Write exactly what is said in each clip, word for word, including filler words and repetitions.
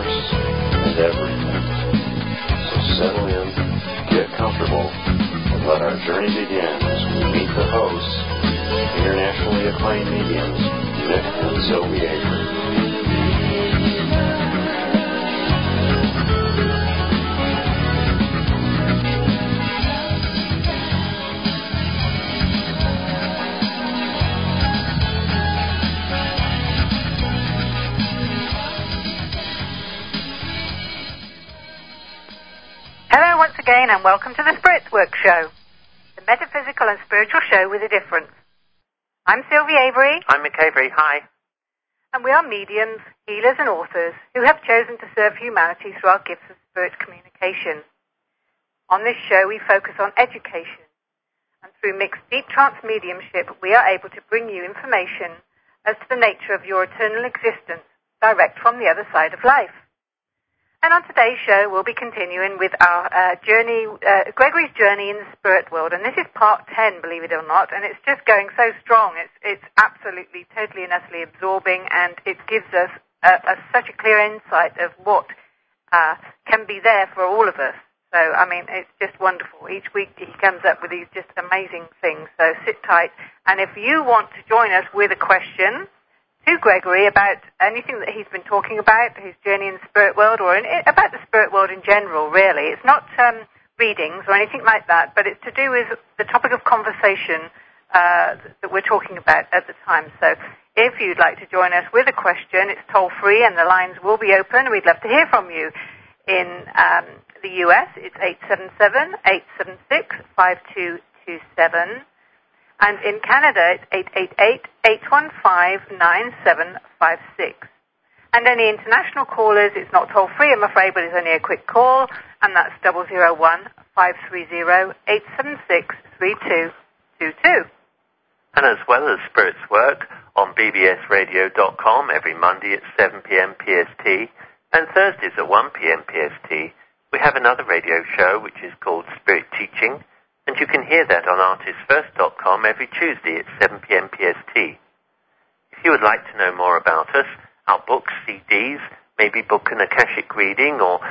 universe, and everything. So settle in, get comfortable, and let our journey begin as we meet the hosts, internationally acclaimed mediums, Mick and Sylvie Avery. Hello once again and welcome to the Spirit Work Show, the metaphysical and spiritual show with a difference. I'm Sylvie Avery. I'm Mick Avery, hi. And we are mediums, healers and authors who have chosen to serve humanity through our gifts of spirit communication. On this show we focus on education, and through Mick's deep trance mediumship we are able to bring you information as to the nature of your eternal existence direct from the other side of life. And on today's show, we'll be continuing with our uh, journey, uh, Gregory's journey in the spirit world. And this is part ten, believe it or not, and it's just going so strong. It's it's absolutely, totally and utterly absorbing, and it gives us a, a, such a clear insight of what uh, can be there for all of us. So, I mean, it's just wonderful. Each week he comes up with these just amazing things. So sit tight. And if you want to join us with a question to Gregory about anything that he's been talking about, his journey in the spirit world, or in, about the spirit world in general, really. It's not um, readings or anything like that, but it's to do with the topic of conversation uh, that we're talking about at the time. So if you'd like to join us with a question, it's toll-free and the lines will be open. We'd love to hear from you. In um, the U S, it's eight seven seven, eight seven six, five two two seven. And in Canada, it's eight eight eight, eight one five, nine seven five six. And any international callers, it's not toll-free, I'm afraid, but it's only a quick call, and that's zero zero one, five three zero, eight seven six, three two two two. And as well as Spirit's Work on b b s radio dot com every Monday at seven p.m. P S T, and Thursdays at one p.m. P S T, we have another radio show which is called Spirit Teaching, and you can hear that on artist first dot com every Tuesday at seven p.m. P S T. If you would like to know more about us, our books, C Ds, maybe book an Akashic reading, or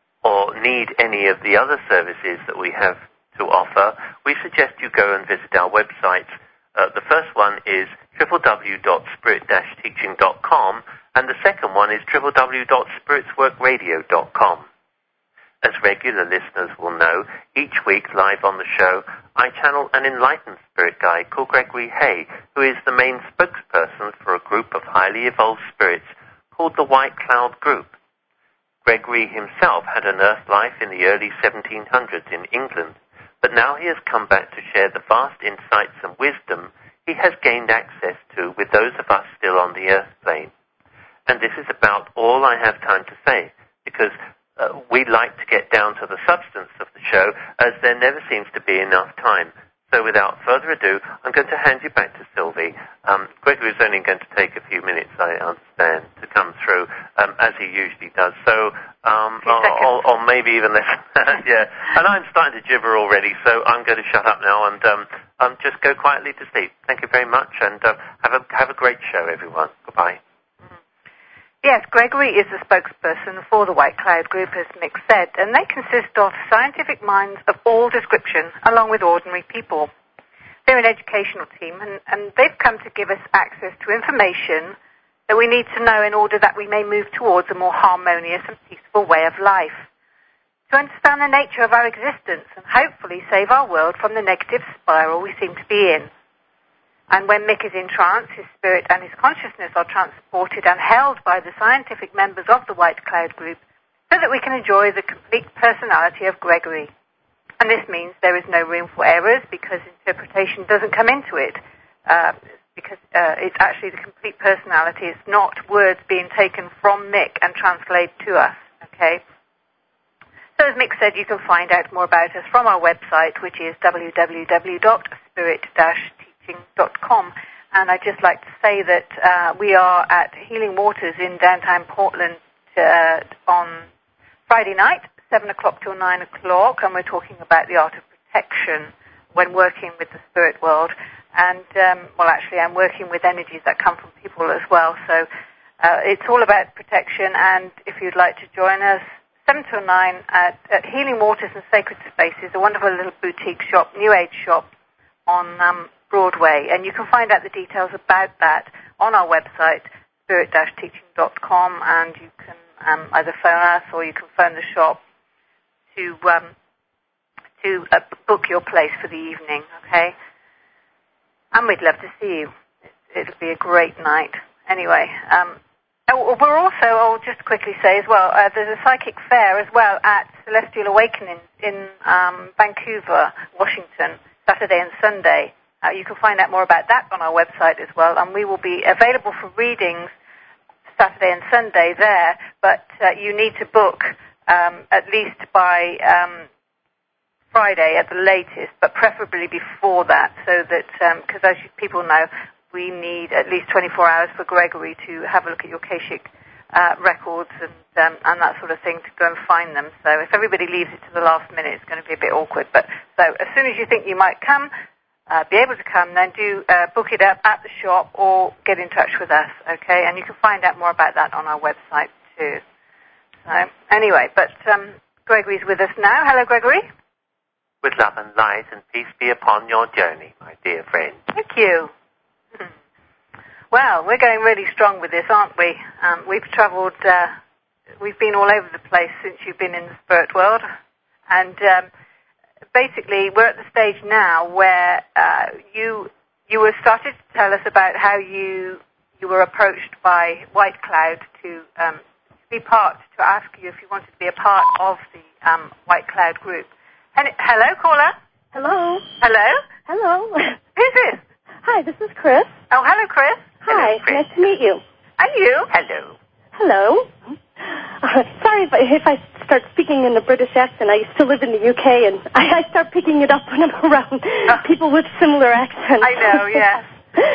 or need any of the other services that we have to offer, we suggest you go and visit our websites. Uh, the first one is w w w dot spirit dash teaching dot com, and the second one is w w w dot spirits work radio dot com. As regular listeners will know, each week live on the show, I channel an enlightened spirit guide called Gregory Hay, who is the main spokesperson for a group of highly evolved spirits called the White Cloud Group. Gregory himself had an earth life in the early seventeen hundreds in England, but now he has come back to share the vast insights and wisdom he has gained access to with those of us still on the earth plane. And this is about all I have time to say, because Uh, we'd like to get down to the substance of the show, as there never seems to be enough time. So without further ado, I'm going to hand you back to Sylvie. Um, Gregory is only going to take a few minutes, I understand, to come through, um, as he usually does. So, um, or, or, or maybe even less. Yeah. And I'm starting to gibber already, so I'm going to shut up now and um, um, just go quietly to sleep. Thank you very much, and uh, have a have a great show, everyone. Goodbye. Yes, Gregory is the spokesperson for the White Cloud Group, as Mick said, and they consist of scientific minds of all description, along with ordinary people. They're an educational team, and, and they've come to give us access to information that we need to know in order that we may move towards a more harmonious and peaceful way of life, to understand the nature of our existence and hopefully save our world from the negative spiral we seem to be in. And when Mick is in trance, his spirit and his consciousness are transported and held by the scientific members of the White Cloud Group so that we can enjoy the complete personality of Gregory. And this means there is no room for errors because interpretation doesn't come into it, uh, because uh, it's actually the complete personality. It's not words being taken from Mick and translated to us, okay? So as Mick said, you can find out more about us from our website, which is w w w dot spirit dash teaching dot com. And I'd just like to say that uh, we are at Healing Waters in downtown Portland uh, on Friday night, seven o'clock till nine o'clock, and we're talking about the art of protection when working with the spirit world. And, um, well, actually, I'm working with energies that come from people as well. So Uh, it's all about protection, and if you'd like to join us, seven till nine at, at Healing Waters and Sacred Spaces, a wonderful little boutique shop, New Age shop on um, Broadway. And you can find out the details about that on our website, spirit dash teaching dot com, and you can um, either phone us or you can phone the shop to um, to uh, book your place for the evening, okay? And we'd love to see you. It'll be a great night. Anyway, um, oh, we're also, I'll just quickly say as well, uh, there's a psychic fair as well at Celestial Awakening in um, Vancouver, Washington, Saturday and Sunday. Uh, you can find out more about that on our website as well, and we will be available for readings Saturday and Sunday there, but uh, you need to book um, at least by um, Friday at the latest, but preferably before that, so that, because um, as you, people know, we need at least twenty-four hours for Gregory to have a look at your Akashic uh, records and um, and that sort of thing to go and find them. So if everybody leaves it to the last minute, it's going to be a bit awkward. But so as soon as you think you might come, uh, be able to come, then do uh, book it up at the shop or get in touch with us, okay? And you can find out more about that on our website too. So anyway, but um, Gregory's with us now. Hello, Gregory. With love and light and peace be upon your journey, my dear friend. Thank you. Well, we're going really strong with this, aren't we? Um, we've travelled, uh, we've been all over the place since you've been in the spirit world. And um, basically, we're at the stage now where uh, you you were started to tell us about how you you were approached by White Cloud to um, be part, to ask you if you wanted to be a part of the um, White Cloud group. And, hello, caller? Hello. Hello? Hello. Who's this? Hi, this is Chris. Oh, hello, Chris. Hi, Hello, Chris. nice to meet you. And you? Hello. Hello. Uh, sorry if I, if I start speaking in a British accent. I used to live in the U K, and I, I start picking it up when I'm around Oh. people with similar accents. I know, yes.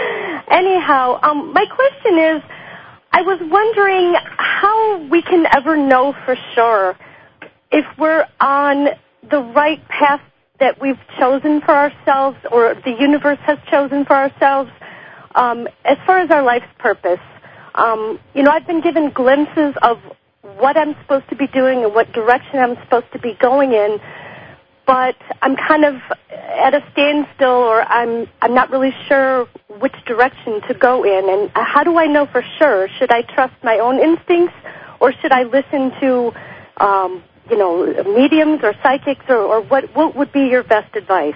Anyhow, um, my question is, I was wondering how we can ever know for sure if we're on the right path that we've chosen for ourselves or the universe has chosen for ourselves um, as far as our life's purpose. Um, you know, I've been given glimpses of what I'm supposed to be doing and what direction I'm supposed to be going in, but I'm kind of at a standstill, or I'm I'm not really sure which direction to go in. And how do I know for sure? Should I trust my own instincts, or should I listen to um, you know, mediums or psychics, or, or what, what would be your best advice?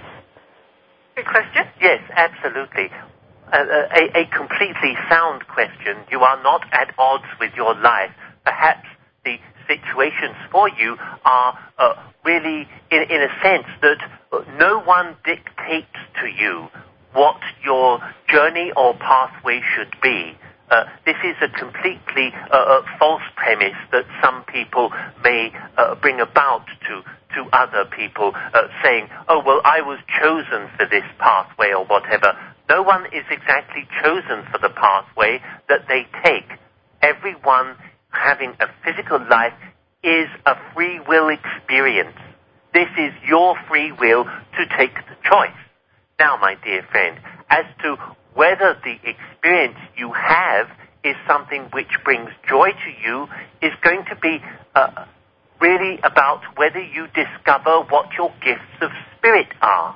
Good question. Yes, absolutely. Uh, a, a completely sound question. You are not at odds with your life. Perhaps the situations for you are uh, really, in, in a sense, that no one dictates to you what your journey or pathway should be. Uh, this is a completely uh, uh, false premise that some people may uh, bring about to to other people, uh, saying, oh, well, I was chosen for this pathway or whatever. No one is exactly chosen for the pathway that they take. Everyone having a physical life is a free will experience. This is your free will to take the choice. Now, my dear friend, as to whether the experience you have is something which brings joy to you is going to be uh, really about whether you discover what your gifts of spirit are.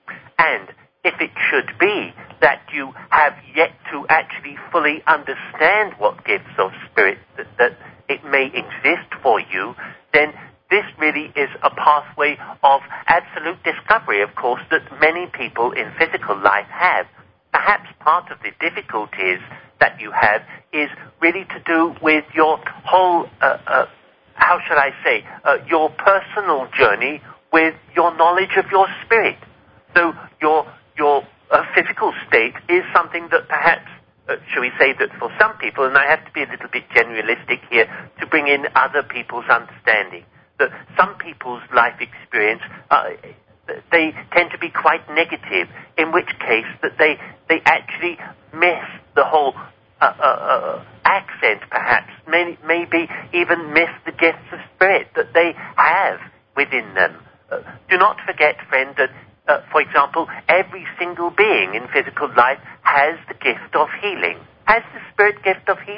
And if it should be that you have yet to actually fully understand what gifts of spirit that, that it may exist for you, then this really is a pathway of absolute discovery, of course, that many people in physical life have. Perhaps part of the difficulties that you have is really to do with your whole, uh, uh, how shall I say, uh, your personal journey with your knowledge of your spirit. So your your uh, physical state is something that perhaps, uh, shall we say that for some people, and I have to be a little bit generalistic here to bring in other people's understanding, that some people's life experience, uh, they tend to be quite negative, in which case that they, they actually miss the whole uh, uh, uh, accent, perhaps, may, maybe even miss the gifts of spirit that they have within them. Uh, do not forget, friend, that, uh, for example, every single being in physical life has the gift of healing, has the spirit gift of healing.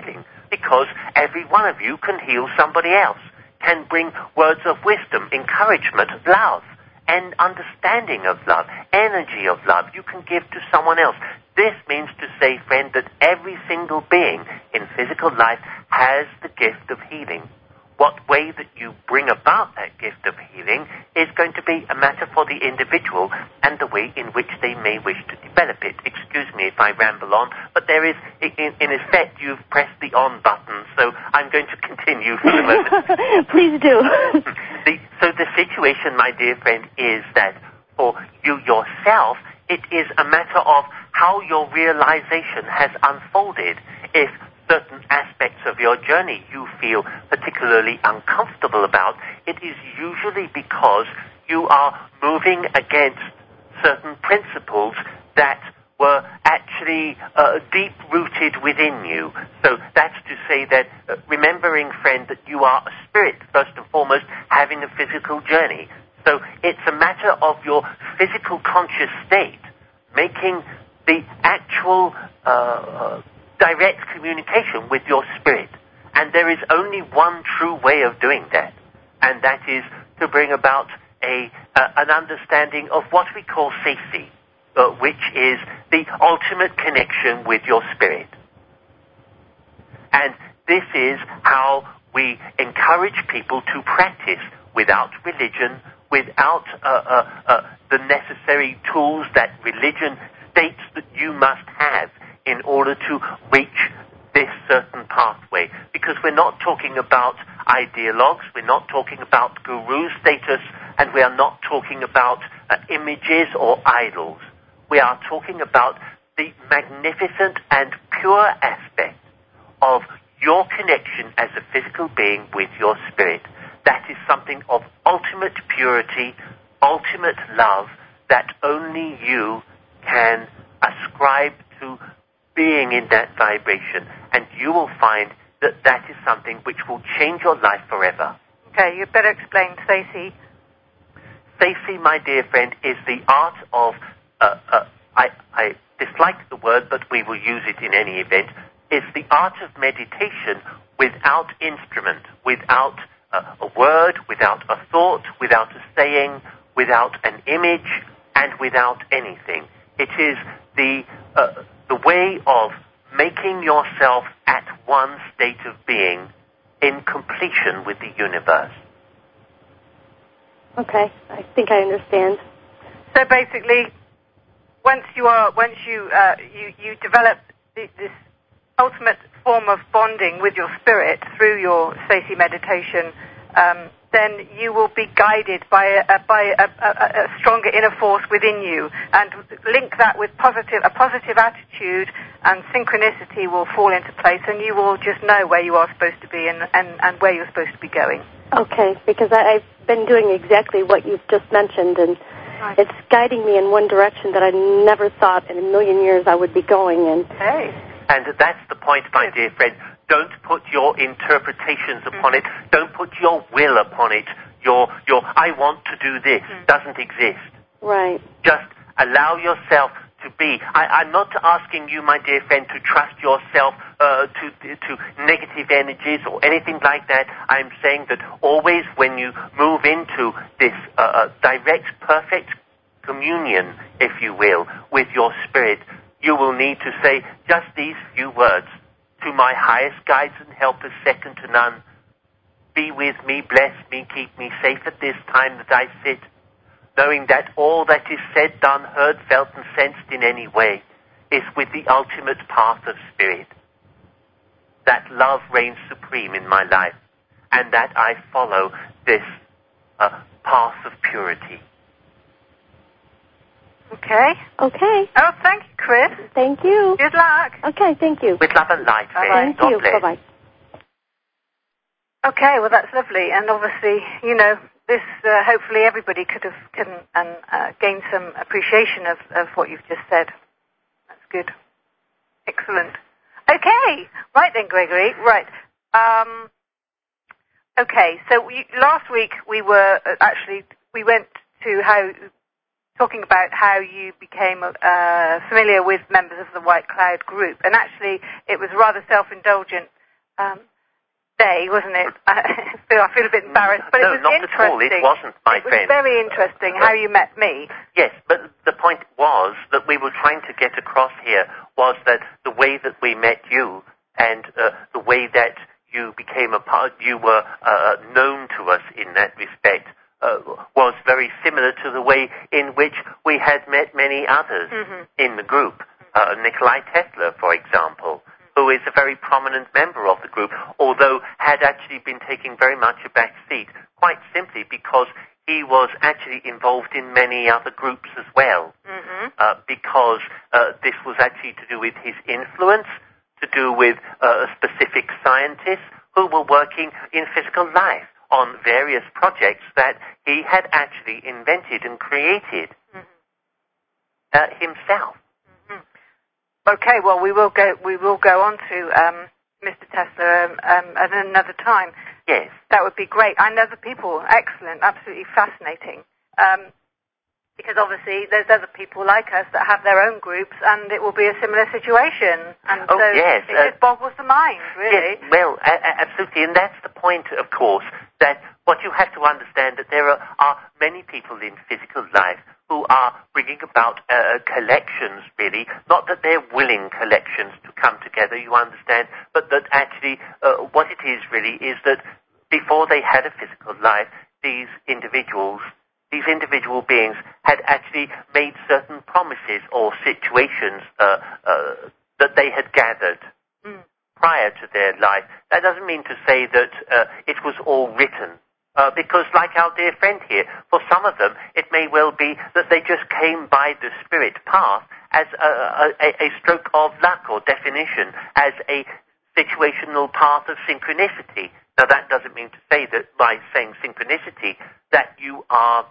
because every one of you can heal somebody else, can bring words of wisdom, encouragement, love, and understanding of love, energy of love you can give to someone else. This means to say, friend, that every single being in physical life has the gift of healing. What way that you bring about that gift of healing is going to be a matter for the individual and the way in which they may wish to develop it. Excuse me if I ramble on, but there is, in, in effect, you've pressed the on button, so I'm going to continue for the moment. Please do. the, so the situation, my dear friend, is that for you yourself, it is a matter of how your realization has unfolded. If certain aspects of your journey you feel particularly uncomfortable about, it is usually because you are moving against certain principles that were actually uh, deep-rooted within you. So that's to say that, uh, remembering, friend, that you are a spirit, first and foremost, having a physical journey. So it's a matter of your physical conscious state making the actual uh, uh, direct communication with your spirit. And there is only one true way of doing that, and that is to bring about a uh, an understanding of what we call safety, uh, which is the ultimate connection with your spirit. And this is how we encourage people to practice without religion, without uh, uh, uh, the necessary tools that religion states that you must have in order to reach this certain pathway. Because we're not talking about ideologues, we're not talking about guru status, and we are not talking about uh, images or idols. We are talking about the magnificent and pure aspect of your connection as a physical being with your spirit. That is something of ultimate purity, ultimate love, that only you can ascribe to being in that vibration. And you will find that that is something which will change your life forever. Okay, you'd better explain Safety. Safety, my dear friend, is the art of, uh, uh, I, I dislike the word, but we will use it in any event, is the art of meditation without instrument, without uh, a word, without a thought, without a saying, without an image, and without anything. It is the uh, the way of making yourself at one state of being in completion with the universe. Okay, I think I understand. So basically, once you are, once you uh, you you develop the, this ultimate form of bonding with your spirit through your Safety meditation, um, then you will be guided by a, by a, a, a stronger inner force within you, and link that with positive a positive attitude, and synchronicity will fall into place, and you will just know where you are supposed to be and, and, and where you're supposed to be going. Okay, because I, I've been doing exactly what you've just mentioned, and right. It's guiding me in one direction that I never thought in a million years I would be going in. Hey. And that's the point, my dear friend. Don't put your interpretations upon mm-hmm. it. Don't put your will upon it. Your, your I want to do this mm-hmm. doesn't exist. Right. Just allow yourself to be. I, I'm not asking you, my dear friend, to trust yourself uh, to, to negative energies or anything like that. I'm saying that always when you move into this uh, uh, direct, perfect communion, if you will, with your spirit, you will need to say just these few words. To my highest guides and helpers, second to none, be with me, bless me, keep me safe at this time that I sit, knowing that all that is said, done, heard, felt, and sensed in any way is with the ultimate path of spirit. That love reigns supreme in my life, and that I follow this uh, path of purity. Okay. Okay. Oh, thank you, Chris. Thank you. Good luck. Okay, thank you. With love and light, friend. Thank God you. bless. Bye-bye. Okay, well, that's lovely. And obviously, you know, this, uh, hopefully everybody could have can and uh, gain some appreciation of, of what you've just said. That's good. Excellent. Okay. Right then, Gregory. Right. Um, okay, so we, last week we were uh, actually, we went to how... talking about how you became uh, familiar with members of the White Cloud group. And actually, it was rather self-indulgent um, day, wasn't it? I feel, I feel a bit embarrassed, but no, it was not interesting. at all. It wasn't, my it friend. It was very interesting how you met me. Yes, but the point was that we were trying to get across here was that the way that we met you and uh, the way that you became a part, you were uh, known to us in that respect, uh, was very similar to the way in which we had met many others mm-hmm. in the group. Uh, Nikolai Tesla, for example, who is a very prominent member of the group, although had actually been taking very much a back seat, quite simply because he was actually involved in many other groups as well, mm-hmm. uh, because uh, this was actually to do with his influence, to do with uh, specific scientists who were working in physical life on various projects that he had actually invented and created mm-hmm. uh, himself. Mm-hmm. Okay, well, we will go. We will go on to um, Mister Tesla um, um, at another time. Yes, that would be great. I know the people. Excellent, absolutely fascinating. Um, because obviously there's other people like us that have their own groups, and it will be a similar situation. And oh, so yes. it uh, just boggles the mind, really. Yes, well, a- a- absolutely, and that's the point, of course, that what you have to understand that there are, are many people in physical life who are bringing about uh, collections, really, not that they're willing collections to come together, you understand, but that actually uh, what it is really is that before they had a physical life, these individuals These individual beings had actually made certain promises or situations uh, uh, that they had gathered mm. prior to their life. That doesn't mean to say that uh, it was all written, uh, because like our dear friend here, for some of them, it may well be that they just came by the spirit path as a, a, a stroke of luck or definition, as a situational path of synchronicity. Now, that doesn't mean to say that by saying synchronicity that you are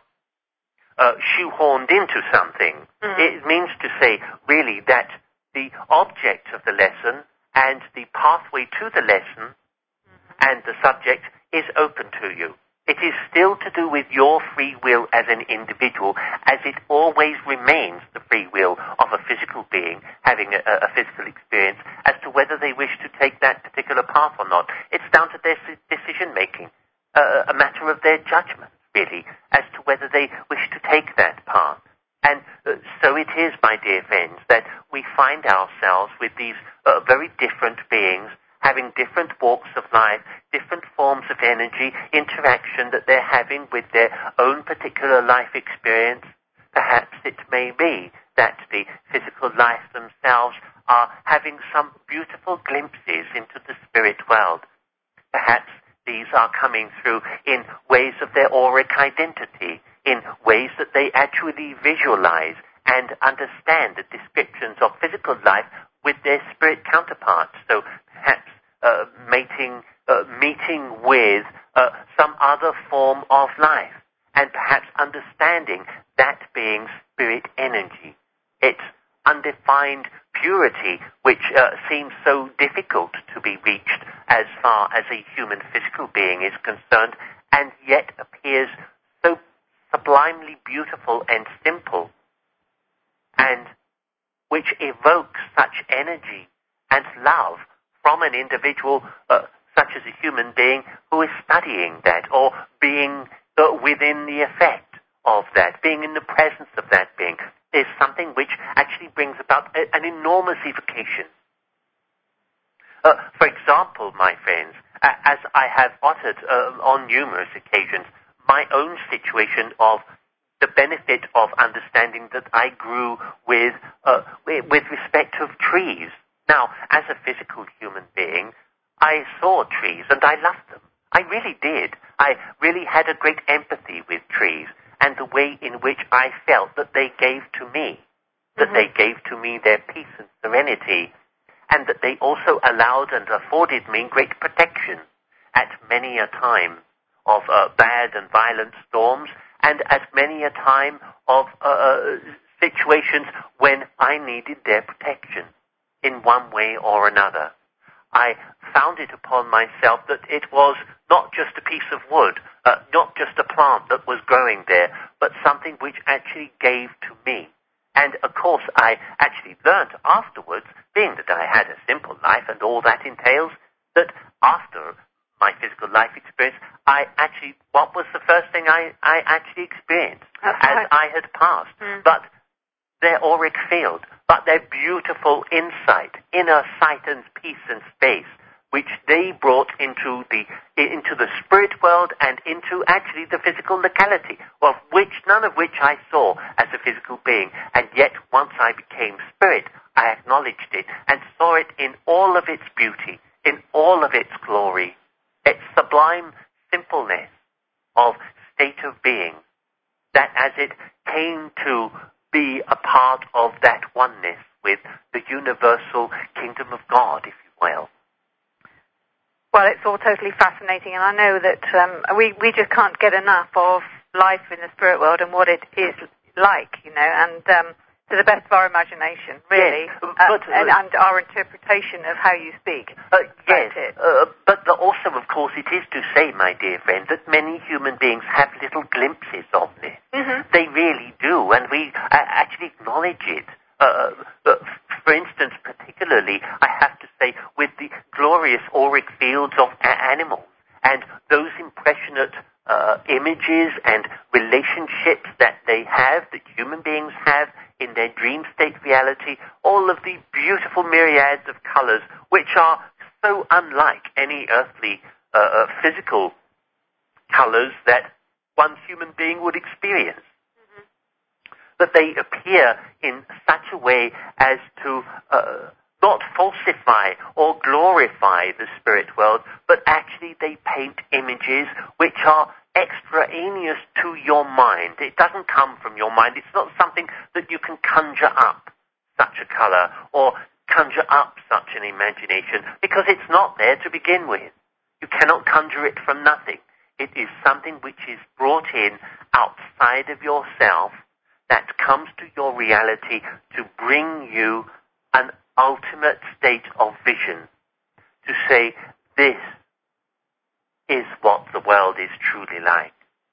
Uh, shoehorned into something. Mm-hmm. It means to say, really, that the object of the lesson and the pathway to the lesson mm-hmm. and the subject is open to you. It is still to do with your free will as an individual, as it always remains the free will of a physical being having a, a physical experience as to whether they wish to take that particular path or not. It's down to their decision-making, uh, a matter of their judgment, really, as to whether they wish to take that path. And uh, so it is, my dear friends, that we find ourselves with these uh, very different beings, having different walks of life, different forms of energy, interaction that they're having with their own particular life experience. Perhaps it may be that the physical life themselves are having some beautiful glimpses into the spirit world. Perhaps these are coming through in ways of their auric identity, in ways that they actually visualize and understand the descriptions of physical life with their spirit counterparts. So perhaps uh, mating, uh, meeting with uh, some other form of life, and perhaps understanding that being spirit energy. It's undefined purity, which uh, seems so difficult to be reached as far as a human physical being is concerned, and yet appears so sublimely beautiful and simple, and which evokes such energy and love from an individual uh, such as a human being who is studying that, or being uh, within the effect of that, being in the presence of that being, is something which actually brings about a, an enormous evocation. Uh, for example, my friends, uh, as I have uttered uh, on numerous occasions, my own situation of the benefit of understanding that I grew with, uh, with respect of trees. Now, as a physical human being, I saw trees and I loved them. I really did. I really had a great empathy with trees and the way in which I felt that they gave to me, that mm-hmm. they gave to me their peace and serenity, and that they also allowed and afforded me great protection at many a time of uh, bad and violent storms, and at many a time of uh, situations when I needed their protection in one way or another. I found it upon myself that it was not just a piece of wood, uh, not just a plant that was growing there, but something which actually gave to me. And, of course, I actually learnt afterwards, being that I had a simple life and all that entails, that after my physical life experience, I actually, what was the first thing I, I actually experienced That's as right. I had passed? Mm. But their auric field, but their beautiful insight, inner sight and peace and space, which they brought into the into the spirit world and into actually the physical locality, of which none of which I saw as a physical being. And yet, once I became spirit, I acknowledged it and saw it in all of its beauty, in all of its glory, its sublime simpleness of state of being, that as it came to be a part of that oneness with the universal kingdom of God, if you will. Well, it's all totally fascinating, and I know that um, we, we just can't get enough of life in the spirit world and what it is like, you know, and um, to the best of our imagination, really, yes, uh, but, and, and our interpretation of how you speak. Uh, yes, it. uh, but the, also, of course, it is to say, my dear friend, that many human beings have little glimpses of this. Mm-hmm. They really do, and we uh, actually acknowledge it. Uh, uh, for instance, particularly, I have to say, with the glorious auric fields of a- animals and those impressionate uh, images and relationships that they have, that human beings have in their dream state reality, all of the beautiful myriads of colors, which are so unlike any earthly uh, uh, physical colors that one human being would experience. That they appear in such a way as to uh, not falsify or glorify the spirit world, but actually they paint images which are extraneous to your mind. It doesn't come from your mind. It's not something that you can conjure up, such a color, or conjure up such an imagination, because it's not there to begin with. You cannot conjure it from nothing. It is something which is brought in outside of yourself, that comes to your reality to bring you an ultimate state of vision, to say, this is what the world is truly like.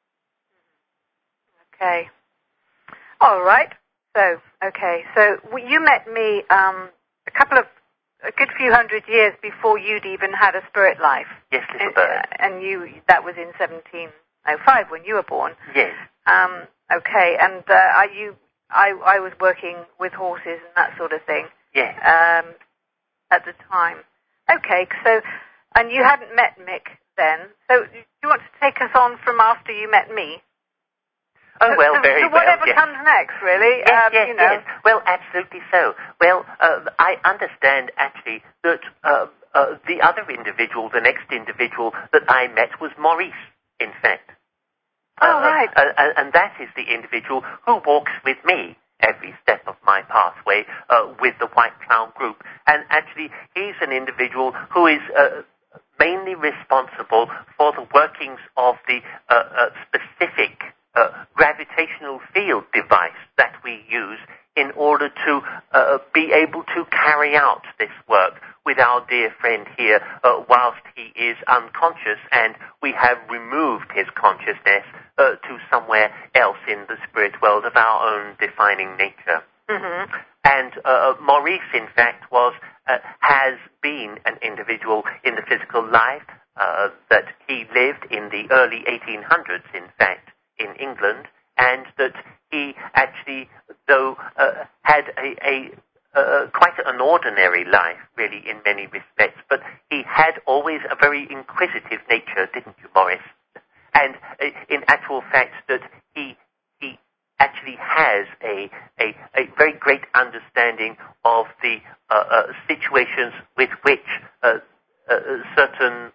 Okay. All right. So, okay. So w- you met me um, a couple of, a good few hundred years before you'd even had a spirit life. Yes, little and, bird. uh, and you, that was in seventeen oh five when you were born. Yes. Um, okay, and uh, are you, I, I was working with horses and that sort of thing. Yes. Um, at the time. Okay, so, and you hadn't met Mick then. So, do you want to take us on from after you met me? Oh, well, to, very to whatever well. Yes. comes next, really. Yes, um, yes, you know. yes. Well, absolutely so. Well, uh, I understand, actually, that uh, uh, the other individual, the next individual that I met was Maurice, in fact. Oh, uh, right. Uh, uh, and that is the individual who walks with me every step of my pathway uh, with the White Cloud Group. And actually, he's an individual who is uh, mainly responsible for the workings of the uh, uh, specific uh, gravitational field device that we use in order to uh, be able to carry out this work with our dear friend here uh, whilst he is unconscious, and we have removed his consciousness uh, to somewhere else in the spirit world of our own defining nature. Mm-hmm. And uh, Maurice, in fact, was uh, has been an individual in the physical life uh, that he lived in the early eighteen hundreds, in fact, in England, and that he actually, though, uh, had a, a uh, quite an ordinary life, really, in many respects, but he had always a very inquisitive nature, didn't you, Maurice? And uh, in actual fact, that he he actually has a a, a very great understanding of the uh, uh, situations with which uh, uh, certain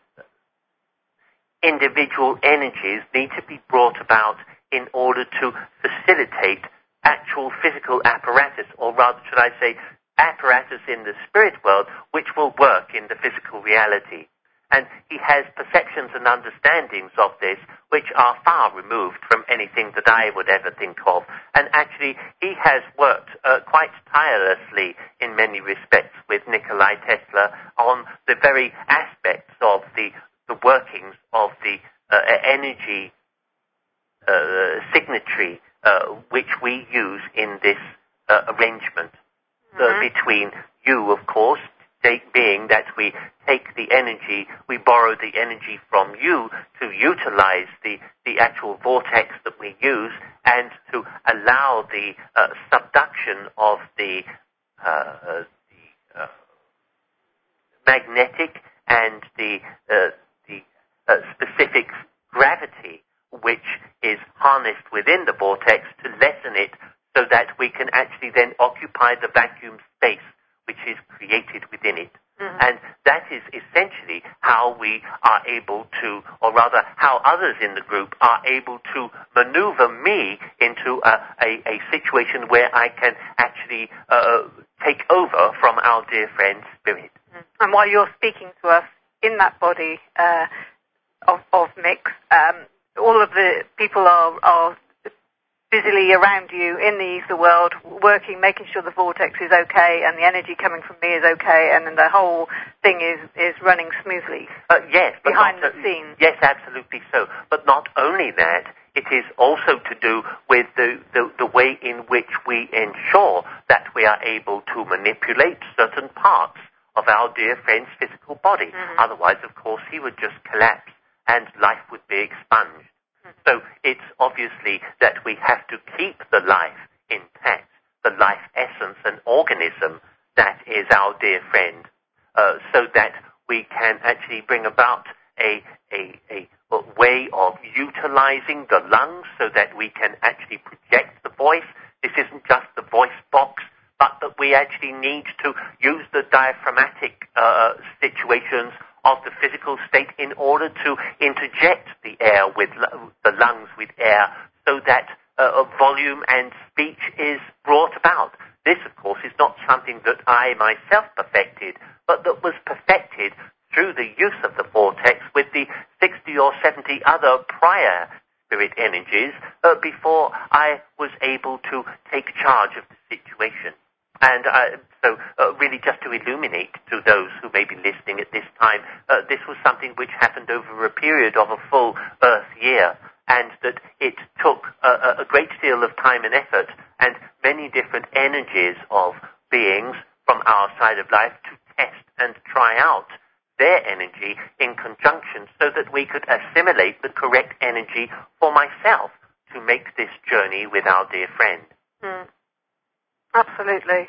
individual energies need to be brought about in order to facilitate actual physical apparatus, or rather, should I say, apparatus in the spirit world, which will work in the physical reality. And he has perceptions and understandings of this which are far removed from anything that I would ever think of. And actually, he has worked uh, quite tirelessly in many respects with Nikolai Tesla on the very aspects of the, the workings of the uh, energy uh, signatory uh, which we use in this uh, arrangement. Mm-hmm. Uh, between you, of course, being that we take the energy, we borrow the energy from you to utilize the, the actual vortex that we use and to allow the uh, subduction of the, uh, the uh, magnetic and the, uh, the uh, specific gravity which is harnessed within the vortex to lessen it so that we can actually then occupy the vacuum space which is created within it. Mm-hmm. And that is essentially how we are able to, or rather how others in the group are able to maneuver me into a, a, a situation where I can actually uh, take over from our dear friend Spirit. Mm-hmm. And while you're speaking to us in that body uh, of, of Mix, um, all of the people are, are busily around you in the ether world, working, making sure the vortex is okay and the energy coming from me is okay, and then the whole thing is, is running smoothly. Uh, yes, but behind not, the scenes. Yes, absolutely so. But not only that, it is also to do with the, the, the way in which we ensure that we are able to manipulate certain parts of our dear friend's physical body. Mm-hmm. Otherwise, of course, he would just collapse and life would be expunged. So it's obviously that we have to keep the life intact, the life essence and organism that is our dear friend, uh, so that we can actually bring about a, a, a, a way of utilizing the lungs so that we can actually project the voice. This isn't just the voice box, but that we actually need to use the diaphragmatic uh, situations of the physical state in order to interject the air with the lungs with air so that uh, volume and speech is brought about. This, of course, is not something that I myself perfected, but that was perfected through the use of the vortex with the sixty or seventy other prior spirit energies uh, before I was able to take charge of the situation. And uh, so uh, really just to illuminate to those who may be listening at this time, uh, this was something which happened over a period of a full Earth year, and that it took uh, a great deal of time and effort and many different energies of beings from our side of life to test and try out their energy in conjunction so that we could assimilate the correct energy for myself to make this journey with our dear friend. Mm. Absolutely.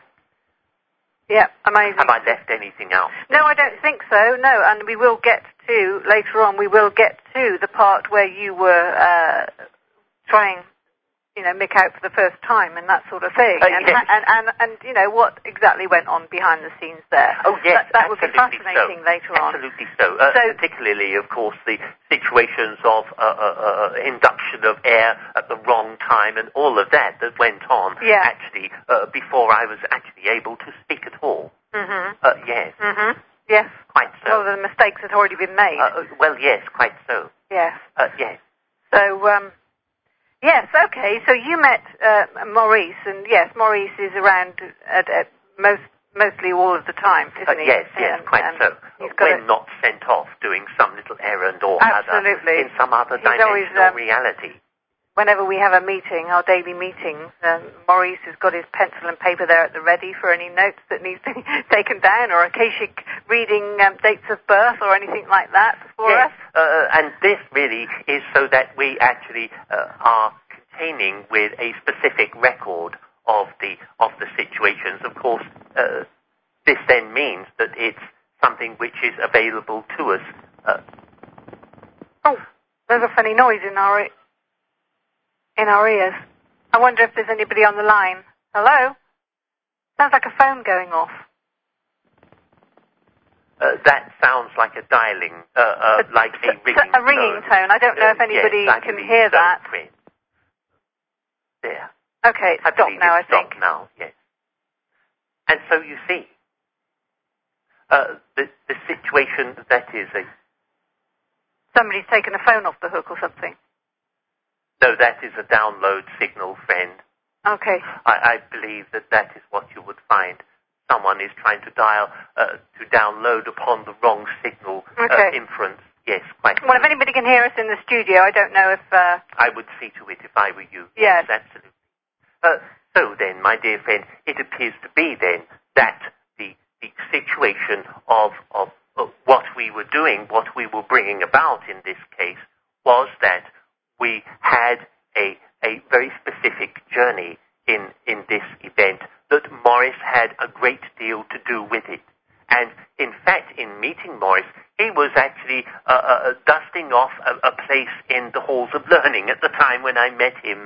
Yeah, amazing. Have I left anything out? No, I don't think so, no, and we will get to, later on, we will get to the part where you were uh, trying, you know, Mick out for the first time and that sort of thing. Uh, and, yes. and, and, and, you know, what exactly went on behind the scenes there. Oh, yes, That, that would be fascinating so. later on. Absolutely so. Uh, so. Particularly, of course, the situations of uh, uh, uh, induction of air at the wrong time and all of that that went on, yeah. actually, uh, before I was actually able to speak at all. Mm-hmm. Uh, yes. Mm-hmm. Yes. Quite so. Well, the mistakes had already been made. Uh, well, yes, quite so. Yes. Uh, yes. So, um... yes, okay, so you met uh, Maurice, and yes, Maurice is around at, at most, mostly all of the time, isn't uh, he? Yes, yes, and, quite and so. When a... not sent off doing some little errand or Absolutely. other in some other He's dimension always, or um, reality. Whenever we have a meeting, our daily meetings, um, Maurice has got his pencil and paper there at the ready for any notes that needs to be taken down, or Akashic reading um, dates of birth or anything like that for yes, us. Uh, and this really is so that we actually uh, are containing with a specific record of the of the situations. Of course, uh, this then means that it's something which is available to us. Uh, oh, there's a funny noise in our in our ears. I wonder if there's anybody on the line. Hello? Sounds like a phone going off. Uh, that sounds like a dialing, uh, uh, a, like a ringing a ringing tone. tone. I don't know uh, if anybody yes, can hear so that. Print. There. Okay, it's I stopped now, I think. Stopped now, yes. And so you see, uh, the, the situation that is a... Somebody's taken a phone off the hook or something. No, that is a download signal, friend. Okay. I, I believe that that is what you would find. Someone is trying to dial, uh, to download upon the wrong signal okay. uh, inference. Yes, quite. Well, if anybody can hear us in the studio, I don't know if... Uh... I would see to it if I were you. Yes. Yes, absolutely. Uh, so then, my dear friend, it appears to be then that the the situation of, of, of what we were doing, what we were bringing about in this case, was that we had a, a very specific journey in, in this event, that Morris had a great deal to do with it. And in fact, in meeting Morris, he was actually uh, uh, dusting off a, a place in the halls of learning at the time when I met him.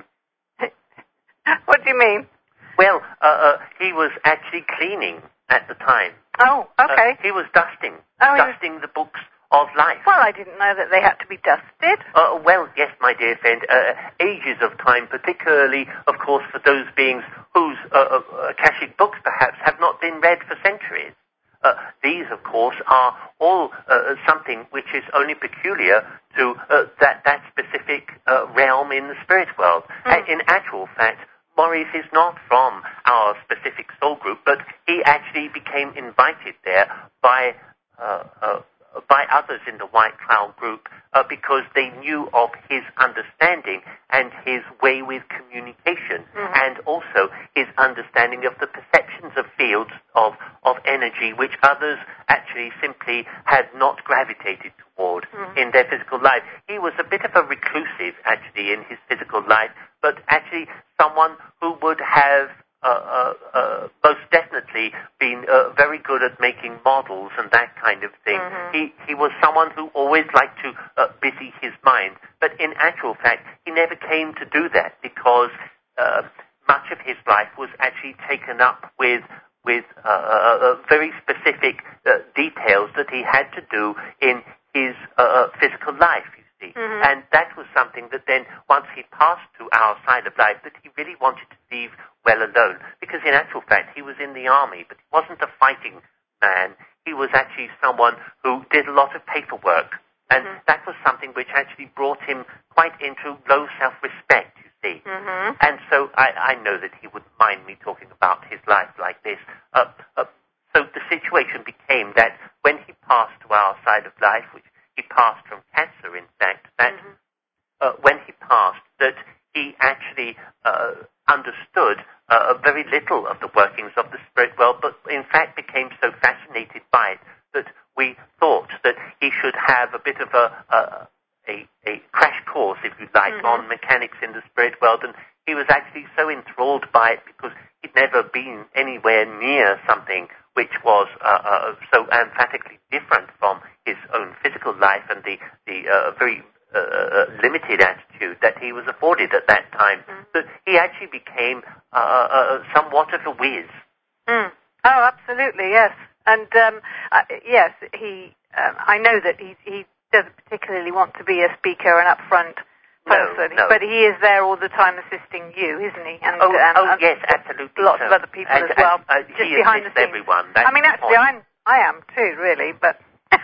What do you mean? Well, uh, uh, he was actually cleaning at the time. Oh, okay. Uh, he was dusting, oh, dusting was... the books of life. Well, I didn't know that they had to be dusted. Uh, well, yes, my dear friend, uh, ages of time, particularly, of course, for those beings whose uh, uh, Akashic books, perhaps, have not been read for centuries. Uh, these, of course, are all uh, something which is only peculiar to uh, that, that specific uh, realm in the spirit world. Mm. And in actual fact, Morris is not from our specific soul group, but he actually became invited there by uh, uh, by others in the White Cloud group uh, because they knew of his understanding and his way with communication, mm-hmm. and also his understanding of the perceptions of fields of, of energy which others actually simply had not gravitated toward mm-hmm. in their physical life. He was a bit of a reclusive, actually, in his physical life, but actually someone who would have Uh, uh, uh, most definitely been uh, very good at making models and that kind of thing. Mm-hmm. He he was someone who always liked to uh, busy his mind, but in actual fact, he never came to do that because uh, much of his life was actually taken up with with uh, uh, very specific uh, details that he had to do in his uh, physical life. Mm-hmm. And that was something that then, once he passed to our side of life, that he really wanted to leave well alone. Because in actual fact, he was in the army, but he wasn't a fighting man. He was actually someone who did a lot of paperwork. And mm-hmm. that was something which actually brought him quite into low self-respect, you see. Mm-hmm. And so I, I know that he wouldn't mind me talking about his life like this. Uh, uh, so the situation became that when he passed to our side of life, which he passed from cancer, in fact, that mm-hmm. uh, when he passed, that he actually uh, understood uh, very little of the workings of the spirit world, but in fact became so fascinated by it that we thought that he should have a bit of a, a, a, a crash course, if you like, mm-hmm. on mechanics in the spirit world, and he was actually so enthralled by it because he'd never been anywhere near something which was uh, uh, so emphatically different from his own physical life and the, the uh, very uh, limited attitude that he was afforded at that time. Mm. So he actually became uh, uh, somewhat of a whiz. Mm. Oh, absolutely, yes. And, um, uh, yes, he. Uh, I know that he, he doesn't particularly want to be a speaker and upfront person, no, no. but he is there all the time assisting you, isn't he? And, oh, and, oh and yes, absolutely. Lots so. of other people and, as well, and, uh, just behind the scenes. Everyone. I mean, actually, I'm, I am too, really, but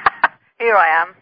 here I am,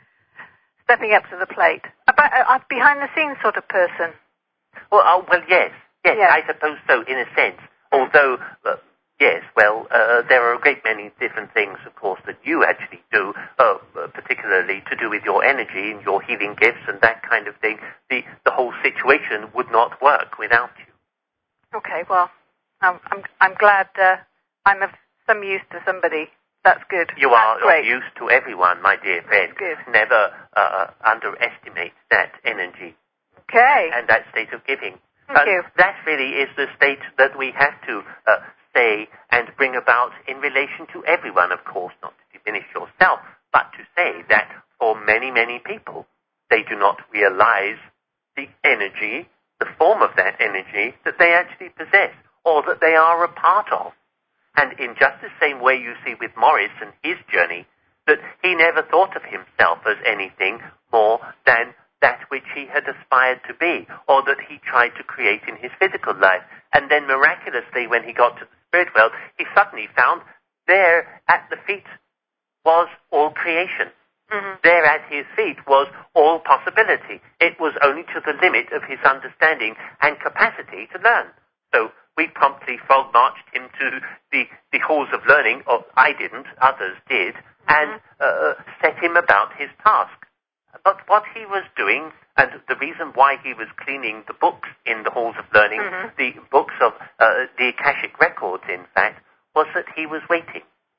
stepping up to the plate. But a, a behind-the-scenes sort of person. Well, oh, well, yes, yes, yes, I suppose so, in a sense. Although, uh, yes, well, uh, there are a great many different things, of course, that you actually do, uh, particularly to do with your energy and your healing gifts and that kind of thing. The the whole situation would not work without you. Okay, well, I'm I'm, I'm glad uh, I'm of some use to somebody. That's good. You That's are great. of use to everyone, my dear friend. That's good. Never uh, underestimate that energy. Okay. And that state of giving. Thank and you. That really is the state that we have to uh, say and bring about in relation to everyone, of course, not to diminish yourself, but to say that for many, many people, they do not realize the energy, the form of that energy that they actually possess or that they are a part of. And in just the same way you see with Morris and his journey, that he never thought of himself as anything more than that which he had aspired to be, or that he tried to create in his physical life. And then miraculously, when he got to the spirit world, he suddenly found there at the feet was all creation. Mm-hmm. There at his feet was all possibility. It was only to the limit of his understanding and capacity to learn. So we promptly frog-marched him to the, the halls of learning, or I didn't, others did, mm-hmm. and uh, set him about his task. But what he was doing, and the reason why he was cleaning the books in the halls of learning, mm-hmm. the books of uh, the Akashic records, in fact, was that he was waiting.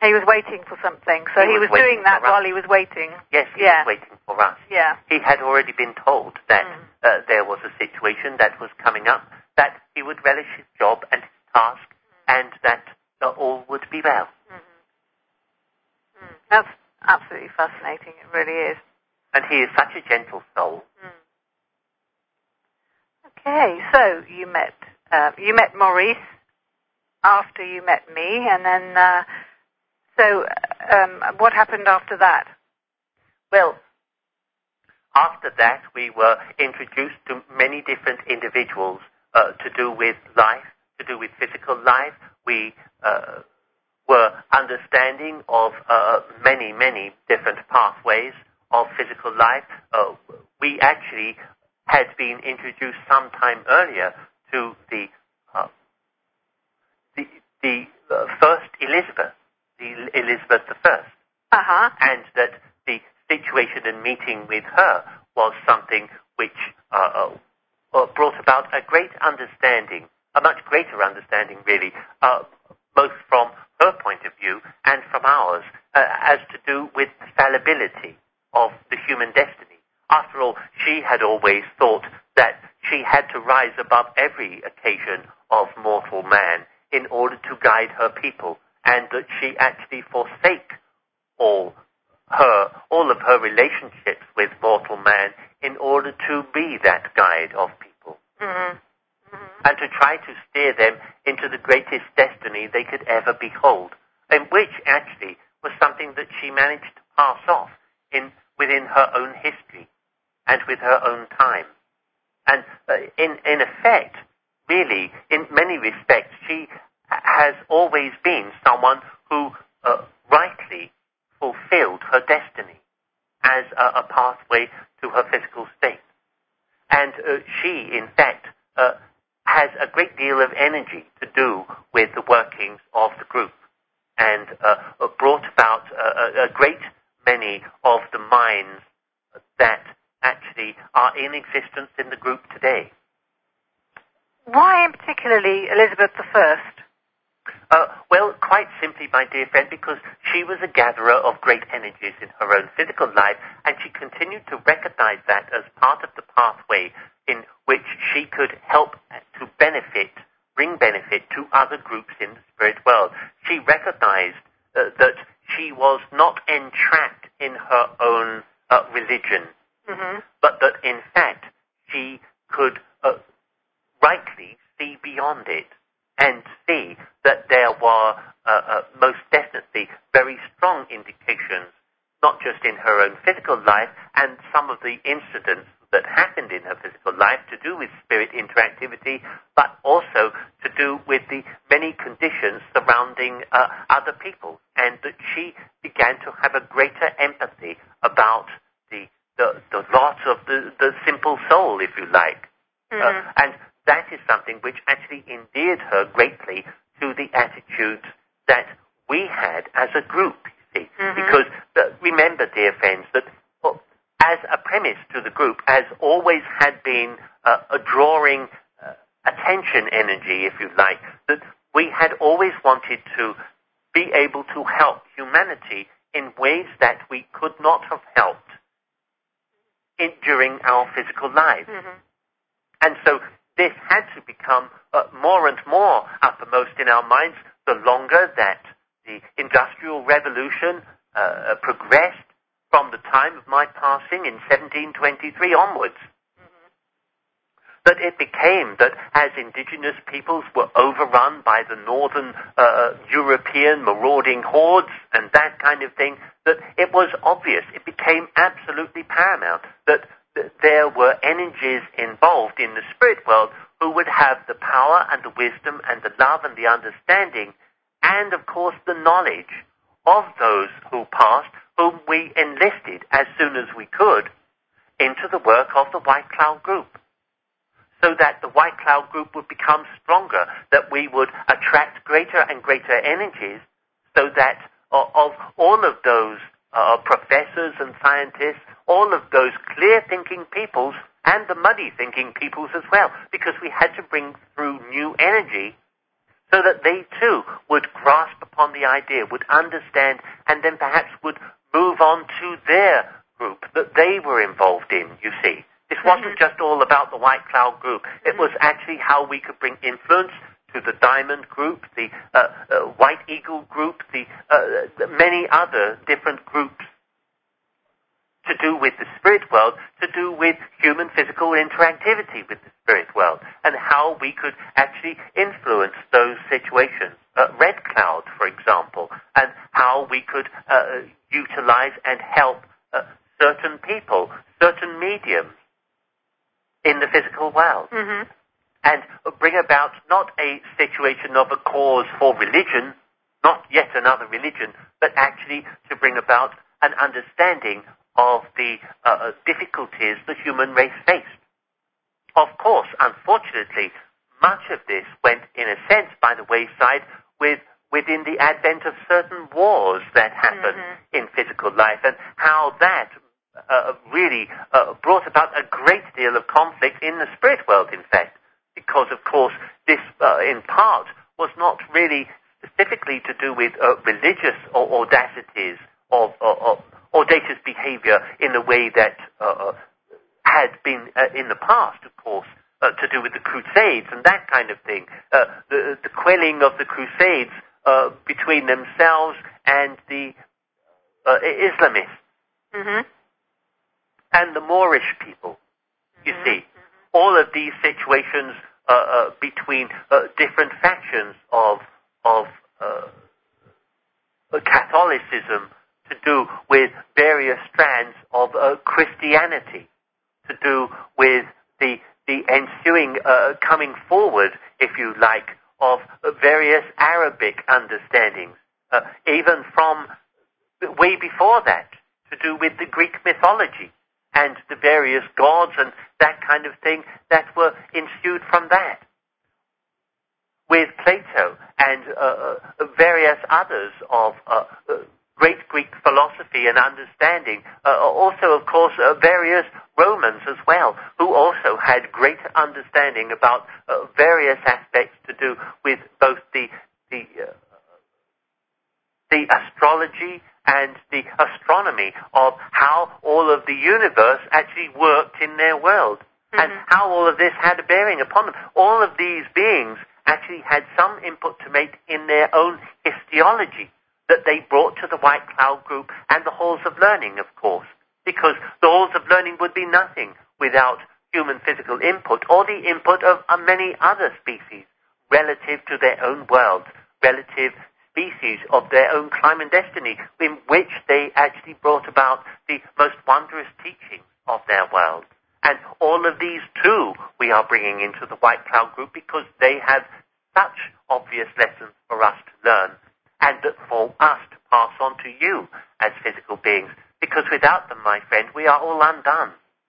He was waiting for something, so he, he was, was doing that while he was waiting. Yes, he yeah. was waiting for us. Yeah. He had already been told that mm. uh, there was a situation that was coming up, that he would relish his job and his task, mm. and that uh, all would be well. Mm-hmm. Mm. That's absolutely fascinating. It really is. And he is such a gentle soul. Mm. Okay, so you met uh, you met Maurice after you met me, and then. Uh, So, um, what happened after that? Well, after that, we were introduced to many different individuals uh, to do with life, to do with physical life. We uh, were understanding of uh, many, many different pathways of physical life. Uh, we actually had been introduced some time earlier to the uh, the, the uh, first Elizabeth. The Elizabeth the First, uh-huh. and that the situation and meeting with her was something which uh, uh, brought about a great understanding, a much greater understanding, really, uh, both from her point of view and from ours, uh, as to do with the fallibility of the human destiny. After all, she had always thought that she had to rise above every occasion of mortal man in order to guide her people, and that she actually forsake all her, all of her relationships with mortal man in order to be that guide of people. Mm-hmm. Mm-hmm. And to try to steer them into the greatest destiny they could ever behold, and which actually was something that she managed to pass off in within her own history and with her own time. And uh, in, in effect, really, in many respects, she has always been someone who uh, rightly fulfilled her destiny as a, a pathway to her physical state. And uh, she, in fact, uh, has a great deal of energy to do with the workings of the group, and uh, brought about a, a great many of the minds that actually are in existence in the group today. Why, in particularly, Elizabeth the First? Uh, well, quite simply, my dear friend, because she was a gatherer of great energies in her own physical life, and she continued to recognize that as part of the pathway in which she could help to benefit, bring benefit to other groups in the spirit world. She recognized uh, that she was not entrapped in her own uh, religion, mm-hmm. but that, in fact, she could uh, rightly see beyond it, and see that there were uh, uh, most definitely very strong indications, not just in her own physical life and some of the incidents that happened in her physical life to do with spirit interactivity, but also to do with the many conditions surrounding uh, other people, and that she began to have a greater empathy about the the, the lot of the, the simple soul, if you like. Mm-hmm. Uh, and that is something which actually endeared her greatly to the attitudes that we had as a group, you see. Mm-hmm. Because uh, remember, dear friends, that well, as a premise to the group, as always had been uh, a drawing uh, attention energy, if you like, that we had always wanted to be able to help humanity in ways that we could not have helped in, during our physical lives. Mm-hmm. And so this had to become uh, more and more uppermost in our minds the longer that the Industrial Revolution uh, progressed from the time of my passing in seventeen twenty-three onwards. Mm-hmm. That it became that as indigenous peoples were overrun by the northern uh, European marauding hordes and that kind of thing, that it was obvious, it became absolutely paramount that there were energies involved in the spirit world who would have the power and the wisdom and the love and the understanding and, of course, the knowledge of those who passed, whom we enlisted as soon as we could into the work of the White Cloud Group, so that the White Cloud Group would become stronger, that we would attract greater and greater energies, so that uh, of all of those uh, professors and scientists, all of those clear-thinking peoples and the muddy-thinking peoples as well, because we had to bring through new energy so that they too would grasp upon the idea, would understand, and then perhaps would move on to their group that they were involved in, you see. This wasn't mm-hmm. just all about the White Cloud group. Mm-hmm. It was actually how we could bring influence to the Diamond group, the uh, uh, White Eagle group, the, uh, the many other different groups to do with the spirit world, to do with human physical interactivity with the spirit world, and how we could actually influence those situations. Uh, Red Cloud, for example, and how we could uh, utilize and help uh, certain people, certain mediums in the physical world. Mm-hmm. And bring about not a situation of a cause for religion, not yet another religion, but actually to bring about an understanding of the uh, difficulties the human race faced. Of course, unfortunately, much of this went, in a sense, by the wayside with within the advent of certain wars that happened mm-hmm. in physical life, and how that uh, really uh, brought about a great deal of conflict in the spirit world, in fact. Because, of course, this, uh, in part, was not really specifically to do with uh, religious or audacities of, or, or audacious behavior in the way that uh, had been uh, in the past, of course, uh, to do with the Crusades and that kind of thing. Uh, the, the quelling of the Crusades uh, between themselves and the uh, Islamists mm-hmm. and the Moorish people, you mm-hmm. see. All of these situations uh, uh, between uh, different factions of of uh, Catholicism, to do with various strands of uh, Christianity, to do with the the ensuing uh, coming forward, if you like, of uh, various Arabic understandings, uh, even from way before that, to do with the Greek mythology and the various gods and that kind of thing that were ensued from that. With Plato and uh, uh, various others of uh, uh, great Greek philosophy and understanding, uh, also, of course, uh, various Romans as well, who also had great understanding about uh, various aspects to do with both the the, uh, the astrology and the astronomy of how all of the universe actually worked in their world, mm-hmm. and how all of this had a bearing upon them. All of these beings actually had some input to make in their own histology that they brought to the White Cloud group and the halls of learning, of course, because the halls of learning would be nothing without human physical input or the input of uh, many other species relative to their own worlds, relative species of their own climb and destiny, in which they actually brought about the most wondrous teachings of their world. And all of these, too, we are bringing into the White Cloud group because they have such obvious lessons for us to learn and for us to pass on to you as physical beings, because without them, my friend, we are all undone.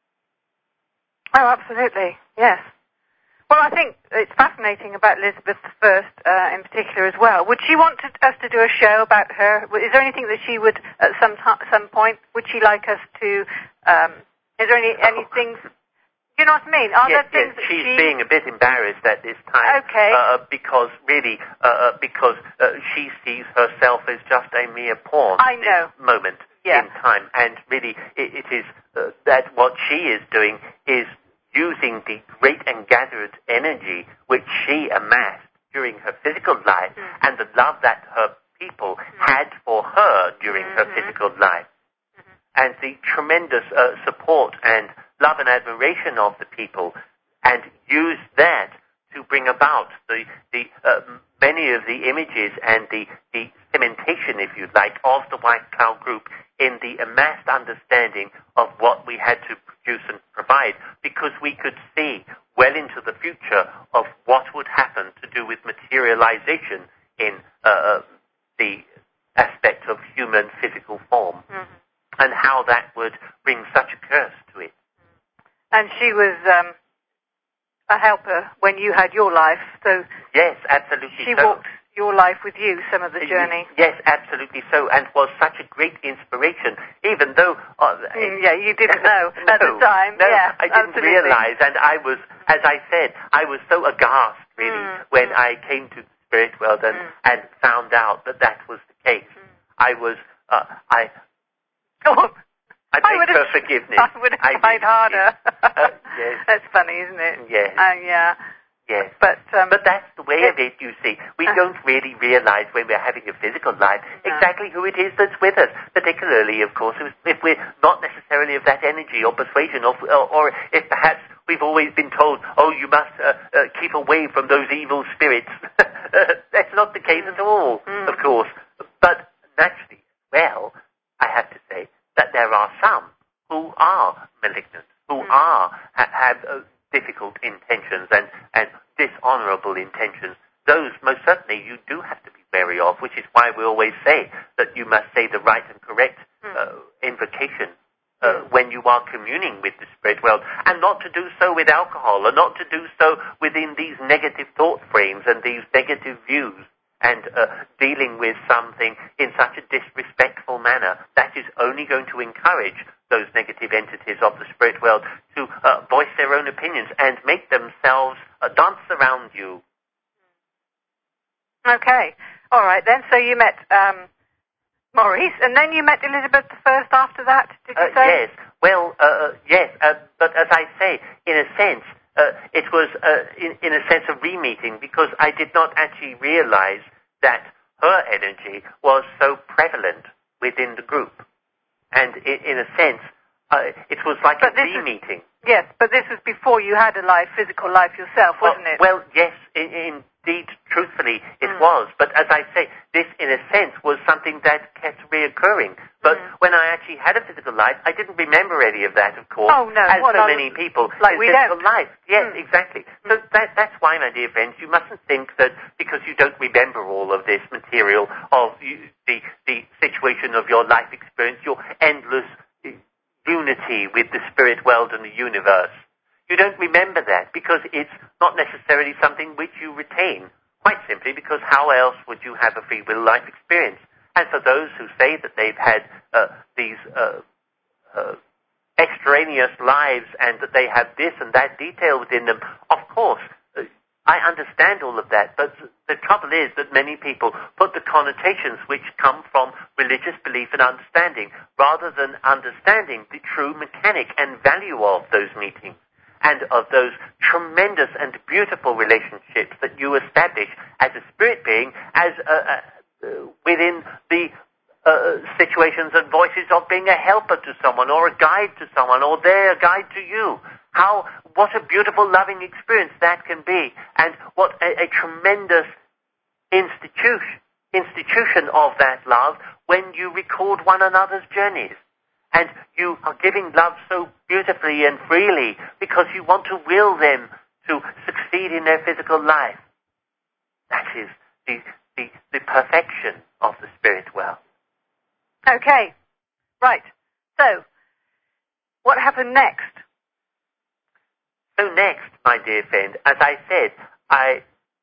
Oh, absolutely, yes. Well, I think it's fascinating about Elizabeth the First uh, in particular as well. Would she want to, us to do a show about her? Is there anything that she would, at some t- some point, would she like us to? Um, is there any any things? You know what I mean? Are yes, there things yes. that She's she... being a bit embarrassed at this time. Okay. Uh, because really, uh, because uh, she sees herself as just a mere pawn. I know. At this moment yeah. in time, and really, it, it is uh, that what she is doing is using the great and gathered energy which she amassed during her physical life mm-hmm. and the love that her people mm-hmm. had for her during mm-hmm. her physical life, mm-hmm. and the tremendous uh, support and love and admiration of the people, and use that to bring about the, the uh, many of the images and the, the cementation, if you like, of the White Cloud group in the amassed understanding of what we had to produce and provide, because we could see well into the future of what would happen to do with materialization in uh, the aspect of human physical form, mm-hmm. and how that would bring such a curse to it. And she was um, a helper when you had your life, so yes, absolutely. She so. walked your life with you, some of the journey. Yes, absolutely so, and was such a great inspiration, even though... Uh, mm, yeah, you didn't know no, at the time. No, yeah, I didn't absolutely. realize, and I was, as I said, I was so aghast, really, mm, when mm. I came to spirit world and, mm. and found out that that was the case. Mm. I was, uh, I, oh, I beg her forgiveness. I would have tried harder. uh, yes. That's funny, isn't it? Yes. Uh, yeah. Yes. But, um, but that's the way it, of it, you see. We uh, don't really realize when we're having a physical life no. exactly who it is that's with us. Particularly, of course, if we're not necessarily of that energy or persuasion, or, or if perhaps we've always been told, oh, you must uh, uh, keep away from those evil spirits. That's not the case at all, mm. of course. But naturally, well, I have to say that there are some who are malignant, who mm. are ha- have uh, difficult intentions and, and dishonorable intentions. Those, most certainly, you do have to be wary of, which is why we always say that you must say the right and correct uh, invocation uh, when you are communing with the spirit world, and not to do so with alcohol, or not to do so within these negative thought frames and these negative views, and uh, dealing with something in such a disrespectful manner. That is only going to encourage those negative entities of the spirit world to uh, voice their own opinions and make themselves uh, dance around you. Okay. All right, then. So you met um, Maurice, and then you met Elizabeth the first after that, did you uh, say? Yes. Well, uh, yes. Uh, but as I say, in a sense, uh, it was, uh, in, in a sense, a re-meeting, because I did not actually realize that her energy was so prevalent within the group. And in, in a sense, uh, it was like but a re-meeting. Is, yes, but this was before you had a life, physical life yourself, wasn't well, it? Well, yes, in, indeed, truthfully, it mm. was. But as I say, this, in a sense, was something that kept reoccurring. But mm. when I actually had a physical life, I didn't remember any of that, of course. Oh, no. As well, so no, many people. Like we physical don't. life. Yes, mm. exactly. Mm. So that, that's why, my dear friends, you mustn't think that because you don't remember all of this material of you, the, the situation of your life experience, your endless unity with the spirit world and the universe. You don't remember that because it's not necessarily something which you retain, quite simply because how else would you have a free will life experience? And for those who say that they've had uh, these uh, uh, extraneous lives and that they have this and that detail within them, of course, uh, I understand all of that, but the trouble is that many people put the connotations which come from religious belief and understanding rather than understanding the true mechanic and value of those meetings and of those tremendous and beautiful relationships that you establish as a spirit being, as uh, uh, within the uh, situations and voices of being a helper to someone or a guide to someone or they're a guide to you. How, what a beautiful, loving experience that can be, and what a, a tremendous institution, institution of that love when you record one another's journeys. And you are giving love so beautifully and freely because you want to will them to succeed in their physical life. That is the, the, the perfection of the spirit world. Okay. Right. So, what happened next? So next, my dear friend, as I said, I,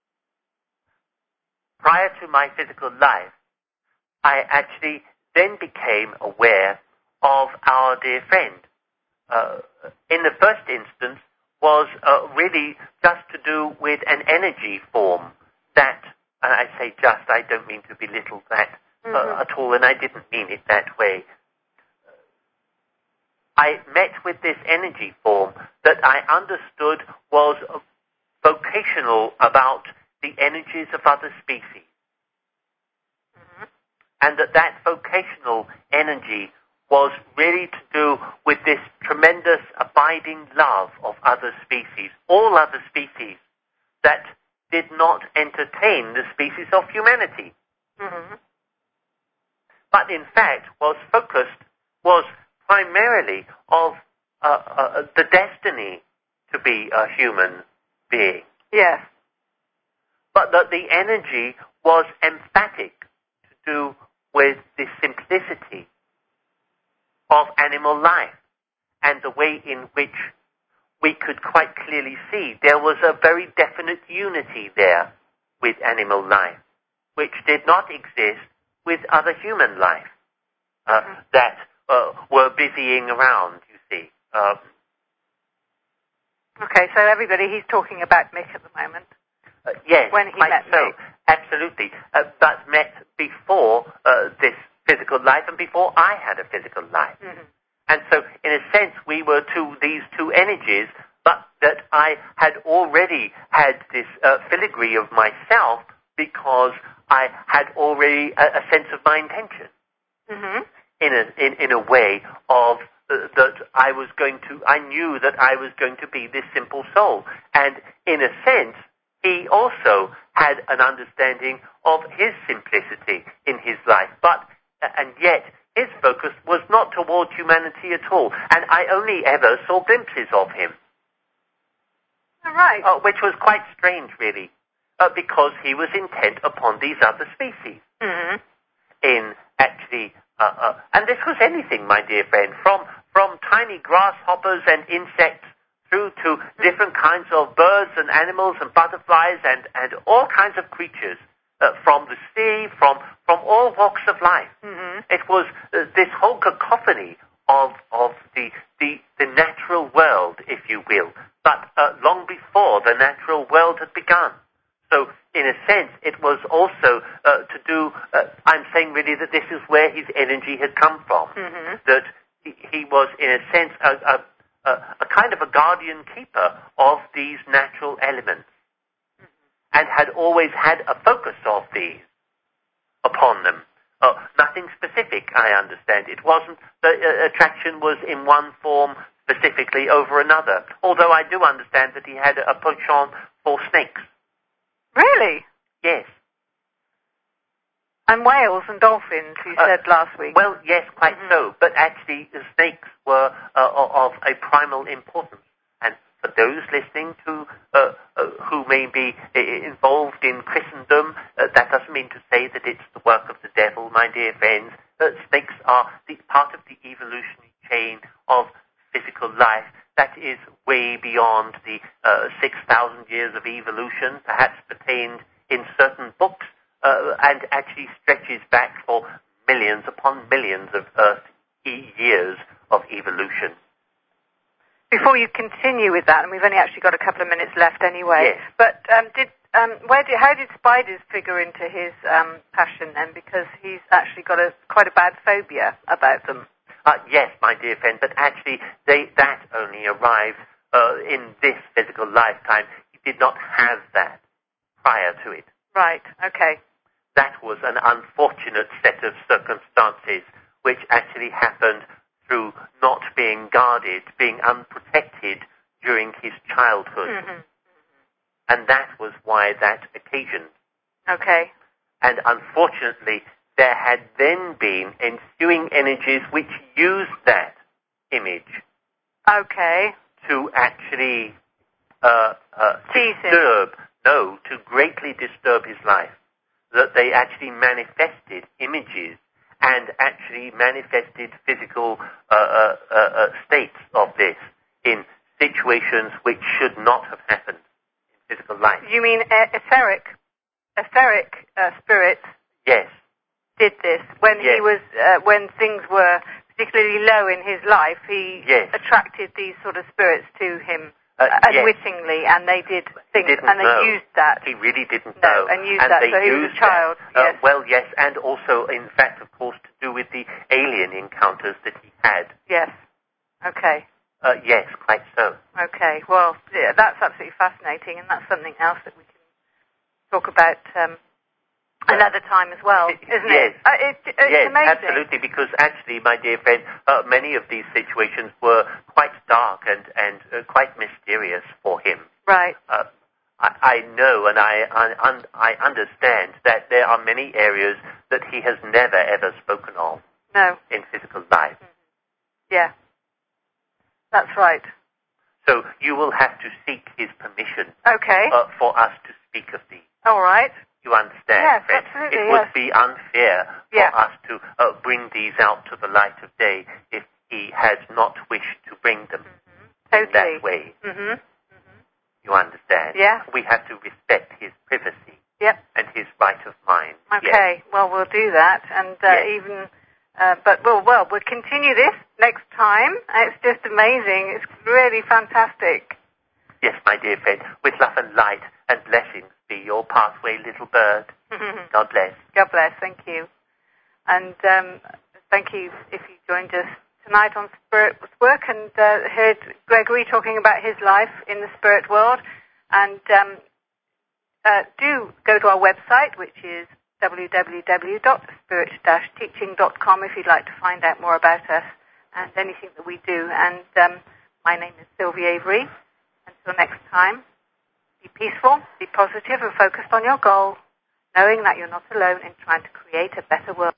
prior to my physical life, I actually then became aware of our dear friend. Uh, in the first instance, was uh, really just to do with an energy form that, and I say just, I don't mean to belittle that uh, mm-hmm. at all, and I didn't mean it that way. I met with this energy form that I understood was vocational about the energies of other species. Mm-hmm. And that that vocational energy was really to do with this tremendous abiding love of other species, all other species that did not entertain the species of humanity. Mm-hmm. But in fact was focused, was primarily of uh, uh, the destiny to be a human being. Yes. But that the energy was emphatic to do with the simplicity of animal life and the way in which we could quite clearly see there was a very definite unity there with animal life, which did not exist with other human life uh, mm-hmm. that uh, were busying around, you see. Um, okay, so everybody, he's talking about Mick at the moment. Uh, yes, when he quite met so. Mick. absolutely. Uh, but met before uh, this physical life and before I had a physical life. Mm-hmm. And so, in a sense, we were two, these two energies, but that I had already had this uh, filigree of myself because I had already a, a sense of my intention. Mm-hmm. In a, in, in a way of uh, that I was going to, I knew that I was going to be this simple soul. And in a sense, he also had an understanding of his simplicity in his life, but, and yet, his focus was not towards humanity at all. And I only ever saw glimpses of him. All right. Uh, which was quite strange, really, uh, because he was intent upon these other species. Mm-hmm. In actually, uh, uh, and this was anything, my dear friend, from from tiny grasshoppers and insects through to different kinds of birds and animals and butterflies and, and all kinds of creatures uh, from the sea, from from all walks of life. Mm-hmm. It was uh, this whole cacophony of of the, the the natural world, if you will, but uh, long before the natural world had begun. So, in a sense, it was also uh, to do, uh, I'm saying really that this is where his energy had come from. Mm-hmm. That he, he was, in a sense, a, a, a, a kind of a guardian keeper of these natural elements. Mm-hmm. And had always had a focus of these upon them. Uh, nothing specific, I understand. It wasn't, the uh, attraction was in one form specifically over another. Although I do understand that he had a penchant for snakes. Really? Yes. And whales and dolphins, you Uh, said last week. Well, yes, quite Mm-hmm. so. But actually, the snakes were uh, of a primal importance. And for those listening to uh, uh, who may be uh, involved in Christendom, uh, that doesn't mean to say that it's the work of the devil, my dear friends. Uh, snakes are the part of the evolutionary chain of physical life that is way beyond the uh, six thousand years of evolution, perhaps pertained in certain books, uh, and actually stretches back for millions upon millions of Earth years of evolution. Before you continue with that, and we've only actually got a couple of minutes left anyway, Yes. but um, did um, where did how did spiders figure into his um, passion then? Because he's actually got a quite a bad phobia about them. Uh, yes, my dear friend, but actually they, that only arrived uh, in this physical lifetime. He did not have that prior to it. Right, okay. That was an unfortunate set of circumstances which actually happened through not being guarded, being unprotected during his childhood. Mm-hmm. And that was why that occasioned. Okay. And unfortunately, there had then been ensuing energies which used that image Okay. to actually uh, uh, disturb, no, to greatly disturb his life. That they actually manifested images and actually manifested physical uh, uh, uh, states of this in situations which should not have happened in physical life. You mean uh, etheric, etheric uh, spirits? Yes. Did this when yes. he was uh, when things were particularly low in his life. He yes. attracted these sort of spirits to him uh, unwittingly, yes. and they did things, he didn't and they know. used that. He really didn't no, know, and used and that. They so he was a child. Uh, yes. Well, yes, and also, in fact, of course, to do with the alien encounters that he had. Yes. Okay. Uh, yes, quite so. Okay. Well, yeah, that's absolutely fascinating, and that's something else that we can talk about. Um, Another time as well, isn't yes. it? Uh, it it's yes, amazing. absolutely, because actually, my dear friend, uh, many of these situations were quite dark and, and uh, quite mysterious for him. Right. Uh, I, I know and I, I, I understand that there are many areas that he has never, ever spoken of no. in physical life. Mm-hmm. Yeah. That's right. So you will have to seek his permission okay. uh, for us to speak of these. All right. You understand, yes, friend? Absolutely, it yes. would be unfair for yeah. us to uh, bring these out to the light of day if he had not wished to bring them mm-hmm. totally. in that way. Mm-hmm. Mm-hmm. You understand? Yeah. We have to respect his privacy yep. and his right of mind. Okay, yes. well, we'll do that, and uh, yes. even, uh, but we'll, well, we'll continue this next time. It's just amazing. It's really fantastic. Yes, my dear friend, with love and light and blessings be your pathway, little bird. God bless. God bless. Thank you. And um, thank you if you joined us tonight on Spirit Work and uh, heard Gregory talking about his life in the spirit world. And um, uh, do go to our website, which is w w w dot spirit dash teaching dot com if you'd like to find out more about us and anything that we do. And um, my name is Sylvia Avery. Until next time, be peaceful, be positive, and focused on your goal, knowing that you're not alone in trying to create a better world.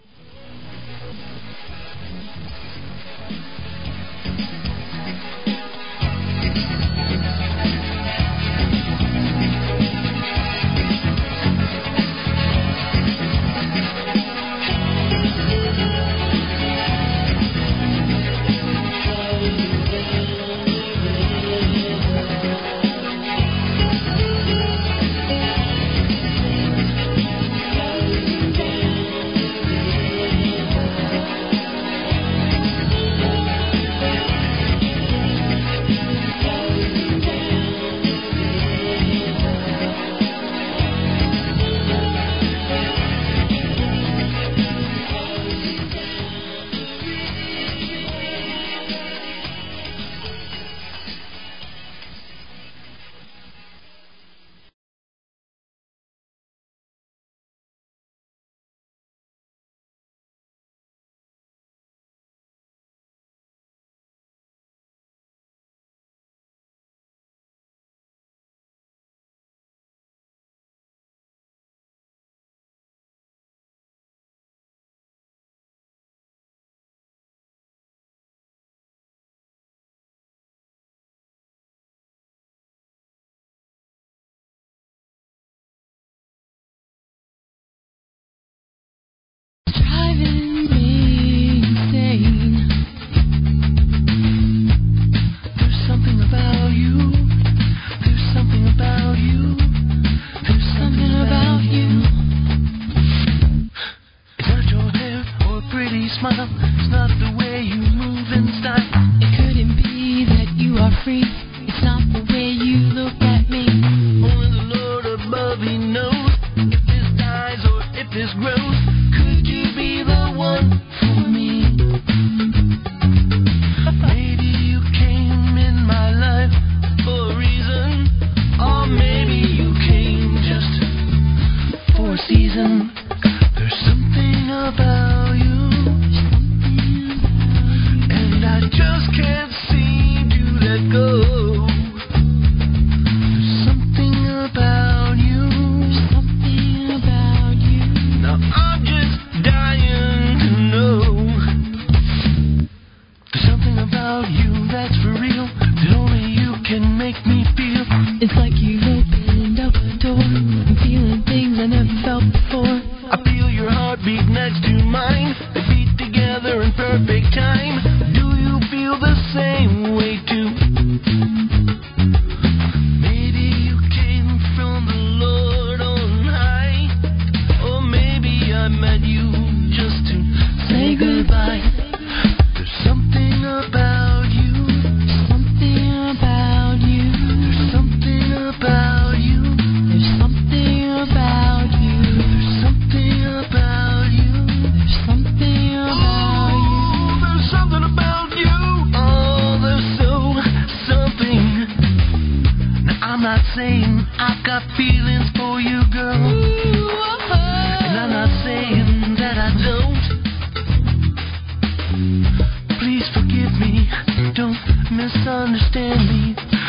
Driving me insane. There's something about you. There's something about you. There's something about you. It's not your hair or a pretty smile. It's not the way you move in style. It couldn't be that you are free. It's not the way you look at me. Only the Lord above, He knows if this dies or if this grows. Could you be the one for me? Maybe you came in my life for a reason, or maybe you came just for a season. There's something about you, and I just can't seem to let go. There's something about you, something about you. Now I'm just dying to know. There's something about you that's for real, that only you can make me feel. It's like you opened up a door. I'm feeling things I never felt before. I feel your heartbeat next to mine. They beat together in perfect time. Do you feel the same way too? Maybe you came from the Lord on high, or maybe I met you just to say goodbye. There's something about you, something about you. There's something about you, there's something about you. There's something about you, there's something about you. Oh, there's something about you. Oh, there's so something. Now I'm not saying I've got feelings for you, girl, and I'm not saying that I don't. Please forgive me, don't misunderstand me.